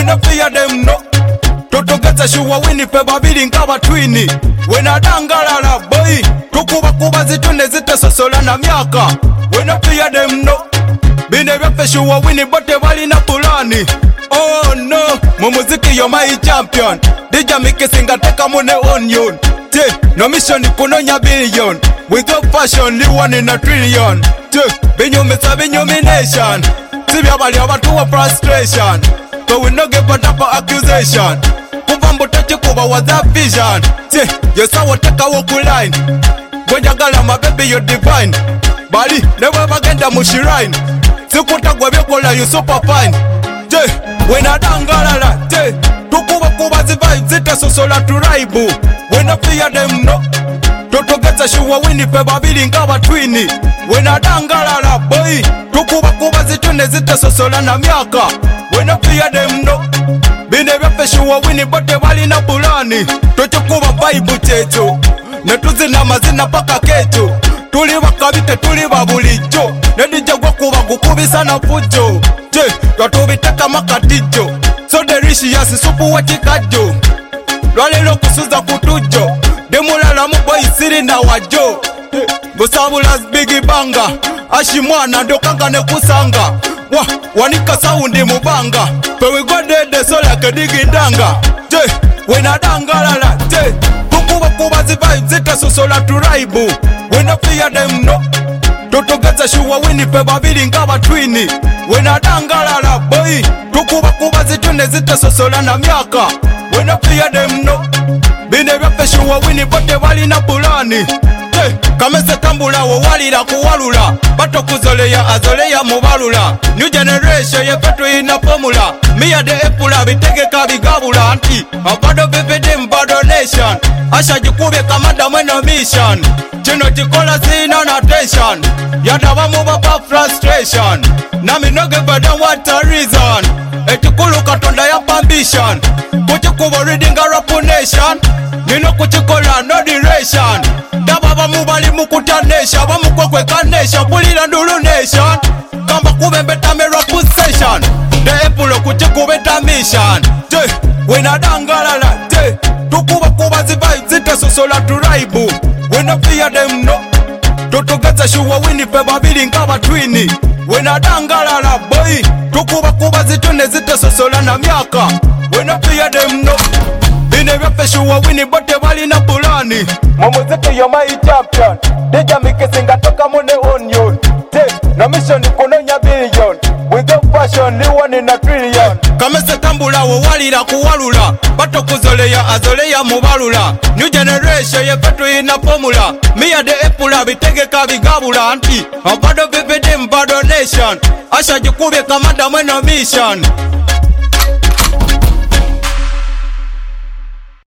no fear them no. Totogeza shuwa wini pe babili nkaba twini. Wena dangalala boy. Tukuba kuba zitune zite sosola na miaka. We no fear them no. Bine vyafe shuwa wini bote wali na pulani. Oh no, mumuziki you're my champion. Dija miki singa teka mune onion. Te, no mission kunonya billion. Without fashion, li one in a trillion. Te, binyo misa binyo nation. Sibya bali abatu wa frustration. But we no give a for accusation. Kuvambo tachi kuba was a vision. Te, yosawa teka woku line. Gwenjagala my baby you're divine. Bali, never bagenda mushirine. Sikuta gwa byokola you super fine. Te, wena dangalala. Te, tukuba kuba zi vibes zita sosola turaibu. Wena fear them no. Totogeza shuwa wini pe babili nkaba twini. Wena dangalala boy. Tukuba kuba zitune zita sosola na miaka. Wena fear them no. Bine vyafe shuwa wini bote wali na pulani. Tochokuba vibe checho. Netuzi na mazina paka kecho. Tuli wakabite tuli wabulijo. Nedija wakuba kukubisa na fujo. Je, twatubiteka makatijo. So delicious supu wachikajo. Lwalelo kusuza kutujo. Demulala mubwa isiri na wajo. Busabulas bigi banga. Ashimwana ndokanga ne kusanga. Wanika saundi mubanga. Pewe godede sola kedigi danga. Je, wena dangalala. Je, kukuba kuba zi vibes zita sosola turaibu. Wena fear them no. Totogeza shuwa wini pe babili nkaba twini. Wena dangalala boy. Tukuba kuba zitune zita sosola na miaka. Wena fear them no. Bine vyafe shuwa wini bote wali na pulani. Kamese tambula wo walira kuwalula. Bato kuzoleya azoleya mubalula. New generation yefetu ina formula. Miya de epula bitegeka bigabula anti. Abado bebede mbado nation. Asha jikube kamada mweno mission. Chino chikola sina na tension. Yada wamuba pa frustration. Nami no give a damn what a reason. Etikulu katonda ya ambition. Kuchikubo reading a rap nation. Nino kuchikola no duration. Daba mubali mukutanesha. Bamukwekwe kanesha. Pulila ndulu nation. Kamba kubembeta me rap session. The epulo kuchikubeta mission. Je, wena dangalala. Je, tukuba kuba zi vibes zita sosola turaibu. Wena fear them no. Totogeza shuwa wini pe babili nkaba twini. Wena dangalala boy. Tukuba kuba zitune zita sosola na miaka. Wena fear them no. Bine vyafe shuwa wini bote wali na pulani. Mumuziki you're my champion. Dija miki singa toka mune onion. Te, no mission kunonya billion. Without fashion li one in a trillion. Kamese tambula wo walira kuwalula. Bato kuzoleya azoleya mubalula. New generation yefetu ina formula. Miya de epula bitegeka bigabula anti. Abado bebede mbado nation. Asha jikube kamada mweno mission.